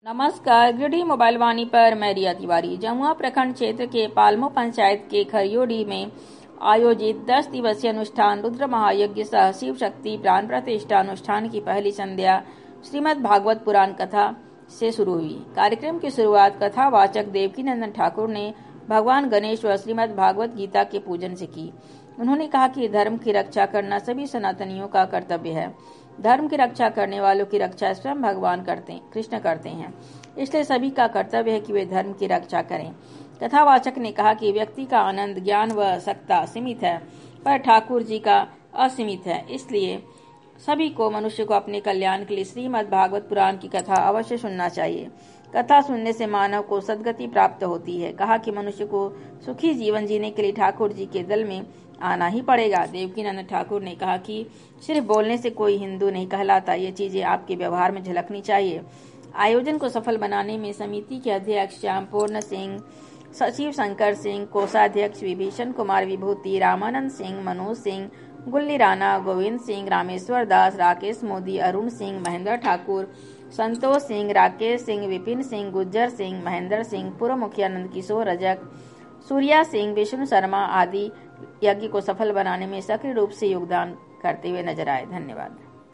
नमस्कार, गिरिडीह मोबाइल वाणी पर मैं रिया तिवारी। जमुआ प्रखंड क्षेत्र के पालमो पंचायत के खरियोडी में आयोजित 10 दिवसीय अनुष्ठान रुद्र महायज्ञ सह शिव शक्ति प्राण प्रतिष्ठा अनुष्ठान की पहली संध्या श्रीमद् भागवत पुराण कथा से शुरू हुई। कार्यक्रम की शुरुआत कथावाचक देवकीनंदन ठाकुर ने भगवान गणेश व श्रीमद् भागवत गीता के पूजन से की। उन्होंने कहा कि धर्म की रक्षा करना सभी सनातनियों का कर्तव्य है। धर्म की रक्षा करने वालों की रक्षा स्वयं भगवान कृष्ण करते हैं, इसलिए सभी का कर्तव्य है कि वे धर्म की रक्षा करें। कथावाचक ने कहा कि व्यक्ति का आनंद, ज्ञान व सत्ता सीमित है, पर ठाकुर जी का असीमित है। इसलिए सभी को मनुष्य को अपने कल्याण के लिए श्रीमद् भागवत पुराण की कथा अवश्य सुनना चाहिए। कथा सुनने से मानव को सद्गति प्राप्त होती है। कहा कि मनुष्य को सुखी जीवन जीने के लिए ठाकुर जी के दल में आना ही पड़ेगा। देवकीनंदन ठाकुर ने कहा कि सिर्फ बोलने से कोई हिंदू नहीं कहलाता, ये चीजें आपके व्यवहार में झलकनी चाहिए। आयोजन को सफल बनाने में समिति के अध्यक्ष श्याम पूर्ण सिंह, सचिव शंकर सिंह, कोषाध्यक्ष विभीषण कुमार विभूति, रामानंद सिंह, मनोज सिंह, गुल्ली राणा, गोविंद सिंह, रामेश्वर दास, राकेश मोदी, अरुण सिंह, महेंद्र ठाकुर, संतोष सिंह, राकेश सिंह, विपिन सिंह, गुज्जर सिंह, महेंद्र सिंह, पूर्व मुखिया नंद किशोर रजक, सूर्या सिंह, विष्णु शर्मा आदि यज्ञ को सफल बनाने में सक्रिय रूप से योगदान करते हुए नजर आए। धन्यवाद।